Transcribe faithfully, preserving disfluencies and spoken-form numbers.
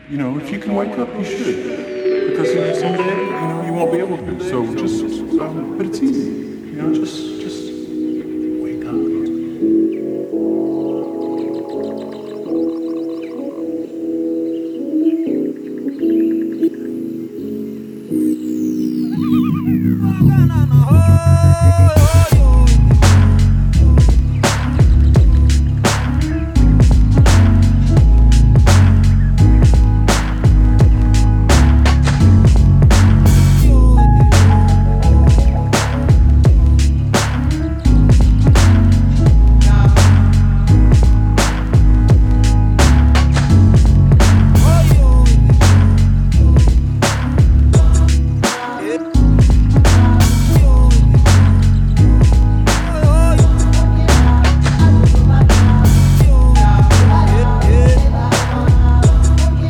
You know, if you can wake up, you should. Because you know, someday, you know, you won't be able to. So just, um, but it's easy. You know, just, just